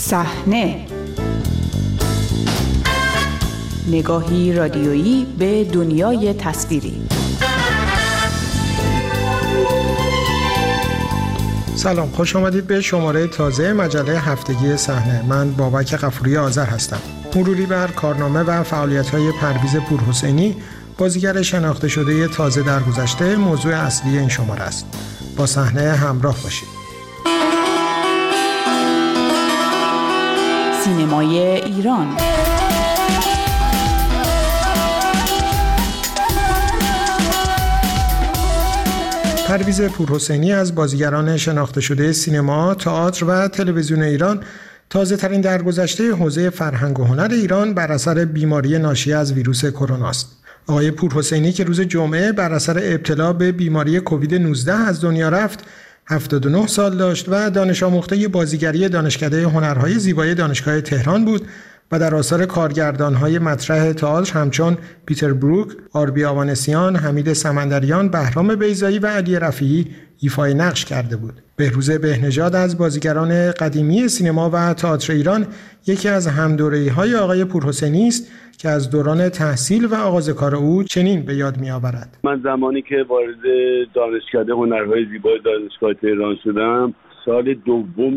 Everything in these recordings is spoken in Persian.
صحنه، نگاهی رادیویی به دنیای تصویری. سلام، خوش آمدید به شماره تازه مجله هفتگی صحنه. من بابک غفوری آذر هستم. مروری بر کارنامه و فعالیت‌های پرویز پورحسینی، بازیگر شناخته شده تازه درگذشته، موضوع اصلی این شماره است. با صحنه همراه باشید. سینمای ایران. پرویز پورحسینی از بازیگران شناخته شده سینما، تئاتر و تلویزیون ایران، تازه ترین درگذشته حوزه فرهنگ و هنر ایران بر اثر بیماری ناشی از ویروس کرونا است. آقای پورحسینی که روز جمعه بر اثر ابتلا به بیماری کووید 19 از دنیا رفت، 79 سال داشت و دانش آموخته بازیگری دانشکده هنرهای زیبای دانشگاه تهران بود و در آثار کارگردان‌های مطرح تئاتر همچون پیتر بروک، آربی آوانسیان، حمید سمندریان، بهرام بیضایی و علی رفیعی ایفای نقش کرده بود. بهروز بهنژاد از بازیگران قدیمی سینما و تئاتر ایران یکی از همدوره‌های آقای پورحسینی است که از دوران تحصیل و آغاز کار او چنین به یاد می‌آورد. من زمانی که وارد دانشکده هنرهای زیبای دانشگاه تهران شدم، سال دوم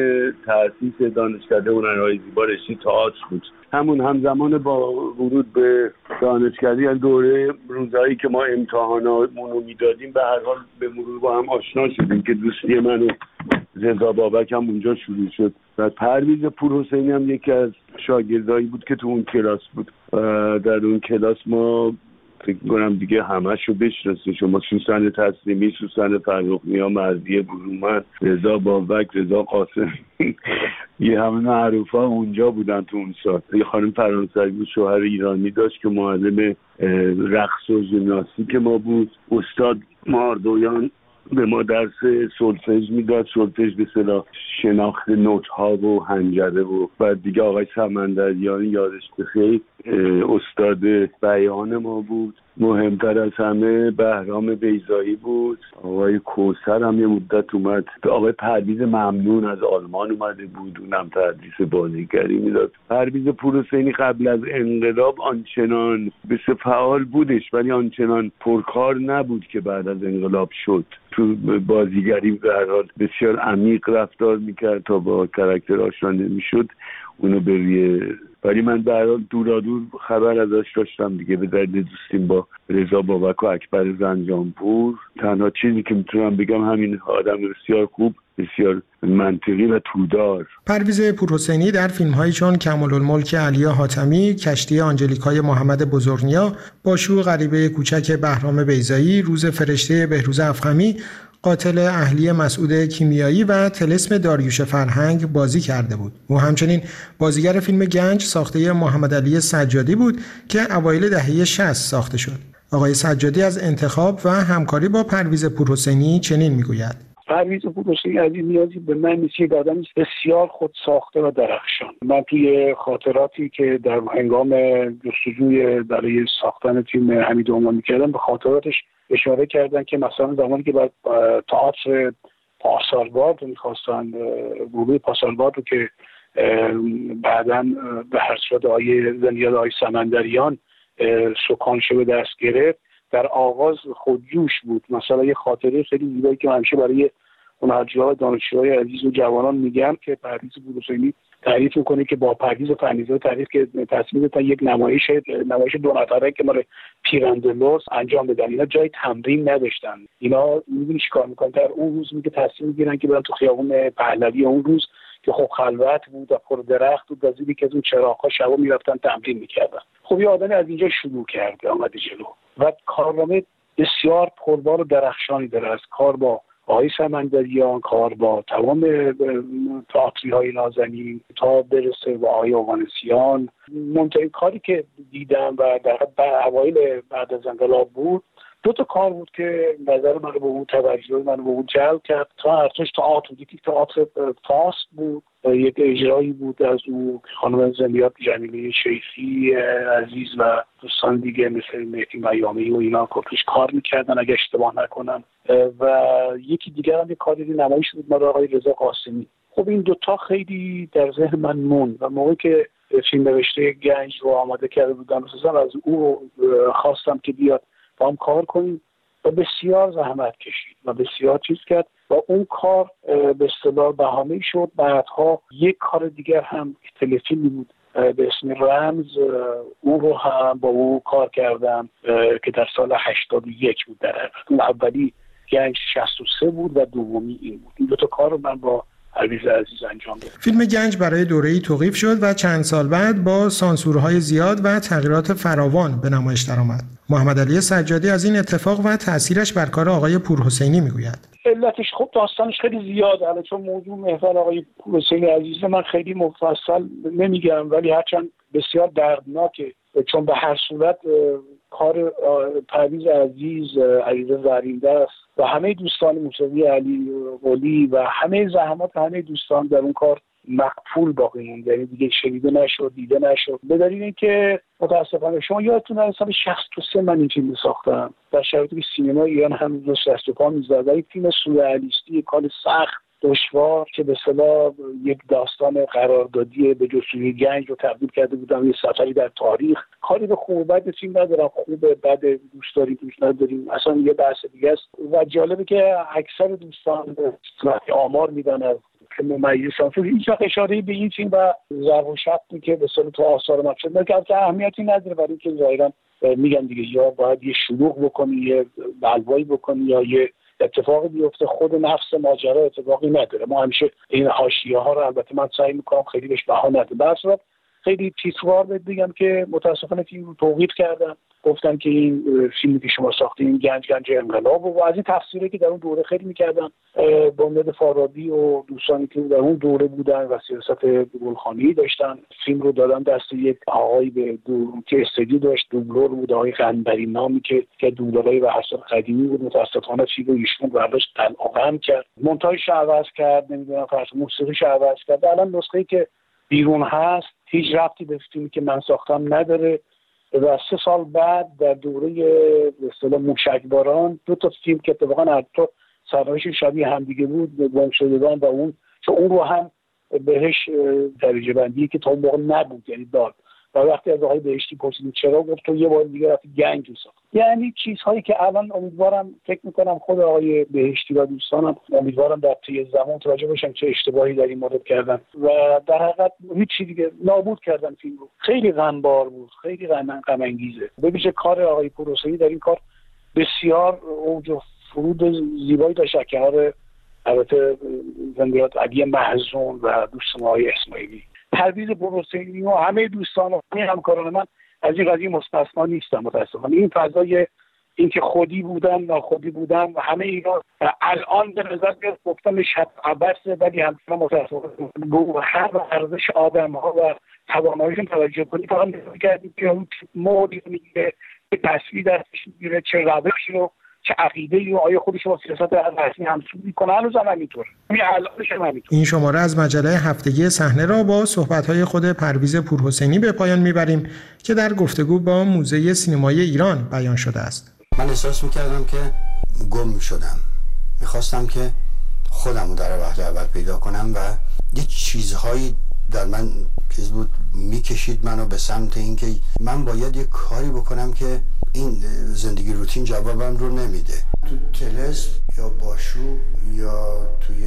تأسیس دانشکده هنرهای زیبا رشته تئاتر بود. همزمان با ورود به دانشکده، یعنی دوره روزایی که ما امتحاناتمون رو میدادیم، به هر حال به مرور با هم آشنا شدیم که دوستی من و رضا بابک هم اونجا شروع شد و پرویز پورحسینی هم یکی از شاگردایی بود که تو اون کلاس بود. در اون کلاس ما فکر کنم دیگه همه‌شو بشناسید شما: سوسن تسلیمی، سوسن فرخ‌نیا، مهدی برومند، رضا بابک، رضا قاسمی یه همه معروفا اونجا بودن تو اون سال. یه خانم فرانسوی بود، شوهر ایرانی داشت که معلم رقص و ژیمناستیک ما بود. استاد ماردویان به ما درس سولفژ میداد، سولفژ به اصطلاح شناخت نوت‌ها و حنجره و بعد دیگه آقای سمندریان یادش بخیر استاد بیان ما بود. مهمتر از همه بهرام بیضایی بود. آقای کوثر هم یه مدت اومد. آقای پرویز ممنون از آلمان اومده بود، اونم تدریس بازیگری میداد. پرویز پورحسینی قبل از انقلاب آنچنان بسیار فعال بودش ولی آنچنان پرکار نبود که بعد از انقلاب شد. تو بازیگری به هر حال بسیار عمیق رفتار میکرد تا با کاراکتر آشنا نمیشد اونو بریه، ولی من به هر حال دورادور خبر ازش داشتم دیگه. به دلیل دوستیم با رضا بابک و اکبر زنجانپور، تنها چیزی که میتونم بگم همین آدم بسیار خوب، بسیار منطقی و تودار. پرویز پورحسینی در فیلم‌هایی چون کمال‌الملک علی حاتمی، کشتی آنجلیکای محمد بزرگنیا، باشو غریبه کوچک بهرام بیضایی، روز فرشته بهروز افخمی، قاتل اهلی مسعود کیمیایی و طلسم داریوش فرهنگ بازی کرده بود. او همچنین بازیگر فیلم گنج ساخته محمد علی سجادی بود که اوایل دهه 60 ساخته شد. آقای سجادی از انتخاب و همکاری با پرویز پورحسینی چنین میگوید: پرویز پورحسینی عزیز نیازی به من مثل یک آدم بسیار خود ساخته و درخشان. من توی خاطراتی که در هنگام جستجوی برای ساختن فیلم حمید عنوان می‌کردم، به خاطراتش اشاره کردن که مثلا زمانی که بعد تئاتر پاسارگاد می‌خواستن، گروه پاسارگاد رو که بعداً به هر صورت آقای سمندریان سکانش به دست گرفت، در آغاز خودجوش بود. مثلا یه خاطره خیلی زیبایی که همیشه برای هنرجوها و دانشجوهای عزیز و جوانان میگم که پرویز پورحسینی تعریف میکنه که با پرویز و فنیزه تعریف که تصمیم گرفتن یک نمایش دو نفره که مال پیراندلوس انجام بدن. اینا جای تمرین نداشتن. اینا میدونی چیکار میکنن؟ در اون روز میگه تصمیم میگیرن که برن تو خیابون پهلوی اون روز که خب خلوت بود و پر درخت بود، از اینی که از اون چراغ‌ها شبا میرفتن تمرین میکردن. خب یه آدمی از اینجا شروع کرد، آمده جلو و کارنامه بسیار پربار و درخشانی داره. از کار با آقای سمندریان، کار با تمام تئاتری‌های نازنین تا برسه با آقای آوانسیان. مهمترین کاری که دیدم و در اوایل بعد از انقلاب بود، دو تا کار بود که نظر من رو به اون توجه من رو به اون جلب کرد. تا ارتش تئاتر، یکی تئاتر فاست بود، یک اجرایی بود از اون خانم زمیات جمیله شیخی عزیز و دوستان دیگه مثل مهدی میامی و اینا کارش کار میکردن اگه اشتباه نکنم. و یکی دیگه هم یک کاری نمایش بود مال آقای رضا قاسمی خب این دوتا خیلی در ذهن من موند و موقعی که فیلم نوشته گنج رو آماده کرده بودم از او خواستم که بیاد با هم کار کنیم و بسیار زحمت کشید و بسیار چیز کرد و اون کار به اصطلاح بهانه شد. بعدها یک کار دیگر هم تلفیلمی بود به اسم رمز، اون رو هم با او کار کردم که در سال 81 بود. در اون اولی گنج 63 بود و دومی این بود. این دو تا کار رو من با پرویز عزیز انجام دادم. فیلم گنج برای دوره‌ای توقیف شد و چند سال بعد با سانسورهای زیاد و تغییرات فراوان به نمایش درآمد. محمد علی سجادی از این اتفاق و تأثیرش بر کار آقای پورحسینی میگوید. علتش خب داستانش خیلی زیاده، الان چون موضوع محور آقای پورحسینی عزیز من خیلی مفصل نمیگم، ولی هرچند بسیار دردناکه، چون به هر صورت کار پرویز عزیز، علیرضا زرینده است و همه دوستان موسیقی علی قلی و همه زحمات همه دوستان در اون کار مقفول باقی موند، یعنی دیگه شنیده نشد، دیده نشد. به دلیل اینکه متاسفانه شما یادتونه سال 63 من این فیلم ساختم در شرایطی که سینما ایران هم دست پا می‌زد. یک فیلم سورئالیستی، کار سخت، دشوار که به اصطلاح یک داستان قراردادی به جستجوی گنج رو تبدیل کرده بودم یه سفری در تاریخ. کاری به خوب و بد فیلم ندارم، خوب بد دوست داریم دوست نداریم اصلا یه بحث دیگه است و جالبه که اکثر دوستان آمار میدن از که ممیزشان هیچ وقت اشاره‌ای به این فیلم و ضرب و شتمی که به اصطلاح تو آثار مقصد نکرد که اهمیتی نداره، برای اینکه ظاهرا میگن دیگه یا باید یه شلوغ بکنی، یه بلوایی بکنی یا یه اتفاقی بیفته. خود نفس ماجرا اتفاقی نداره. ما همیشه این حاشیه‌ها رو البته من سعی می‌کنم خیلی بهش بها ندم. به هر صورت خیلی تیزوار بگم که متاسفانه فیلم رو توقیف کردم، گفتن که این فیلمی که شما ساختین گنج انقلاب و از این تفسیری که در اون دوره خیلی می‌کردن با امید فارابی و دوستانی که در اون دوره بودن و سیاست گلخانی داشتن، فیلم رو دادن دست یک آقای به که استودیو داشت، دوبلور بود، آقای قنبری نامی که دوبلورای و اثر قدیمی بود. متاسفانه فیلم رو ایشون برداشت قلعه کرد، مونتاژش عوض کرد، نمیدونم موسیقیش عوض کرد. الان نسخه‌ای که بیرون هست هیچ ربطی به فیلمی که من ساختم نداره و 3 سال بعد در دوره به اصطلاح موشکباران 2 تا فیلم که اتفاقا هر دو سرنوشت شبیه همدیگه بود گم شدگان و اون چون اون رو هم بهش درجه بندی که تا اون موقع نبود یعنی داد و وقتی از آقای بهشتی پرسیدیم چرا، گفت تو یه بار دیگه رفتی گنج رو ساخت. یعنی چیزهایی که الان امیدوارم فکر میکنم خود آقای بهشتی و دوستانم امیدوارم در طی زمان متوجه باشن چه اشتباهی در این مورد کردن و در حقیقت هیچ دیگه نابود کردن فیلم رو. خیلی غمبار بود، خیلی غم انگیزه. ببینید کار آقای پورحسینی در این کار بسیار اوج و فرود زیبایی داشت که البته زندگیات علی محزون و دوستان آقای اسماعیلی، پرویز پورحسینی و همه دوستان و همه همکاران من از این قضیه مستثنا نیستم. متاسفانه این فضای اینکه خودی بودن ناخودی بودن و همه اینا الان به نظر میاد گفتم شب عبسه، ولی همچنان متاسفانه گوهر و ارزش آدم‌ها و تواناییشون توجه کنید. فقط نگاه کردیم که اون موردی میگیره که تصویر دستش میگیره، چه روشی رو چه عقیده‌ای و آیا خودش با سیاست رسمی همسو میکنه. هنوز هم همینطور، الانش هم همینطور. این شماره از مجله هفتگی صحنه را با صحبت‌های خود پرویز پورحسینی به پایان میبریم که در گفتگو با موزه سینمای ایران بیان شده است. من احساس میکردم که گم شدم، میخواستم که خودم رو در وهله اول پیدا کنم و یه چیزهایی در من چیز بود میکشید منو به سمت اینکه من باید یه کاری بکنم که این زندگی روتین جوابم رو نمیده. تو طلسم یا باشو یا توی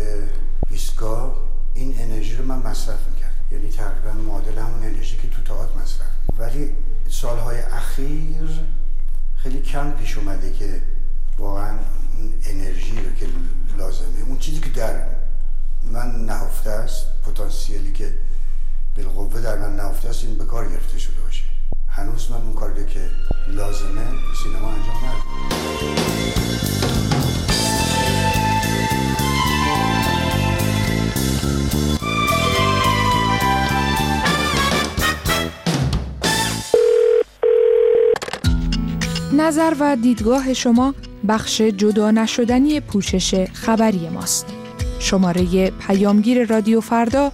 ایستگاه این انرژی رو من مصرف میکرد، یعنی تقریبا معادل همون انرژی که تو تئاتر مصرف. ولی سالهای اخیر خیلی کم پیش اومده که واقعا اون انرژی رو که لازمه، اون چیزی که در من نهفته است، پتانسیلی که بالقوه در من نهفته است، این به کار گرفته شده باشه. هنوز من اون کاری که لازمه سینما انجام ندادم. نظر و دیدگاه شما بخش جدا نشدنی پوشش خبری ماست. شماره پیامگیر رادیو فردا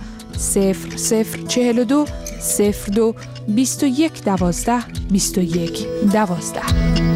0042 02 21 12 21 12.